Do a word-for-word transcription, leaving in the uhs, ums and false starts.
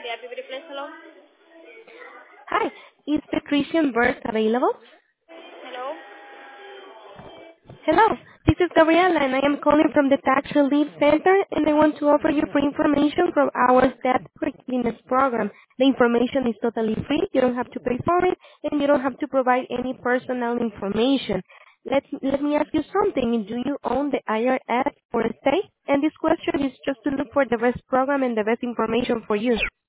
The I P Replace, hello? Hi, is Patrician Burke available? Hello? Hello, this is Gabriela and I am calling from the Tax Relief Center and I want to offer you free information from our debt forgiveness program. The information is totally free, you don't have to pay for it, and you don't have to provide any personal information. Let, let me ask you something. Do you own the I R S or estate? And this question is just to look for the best program and the best information for you.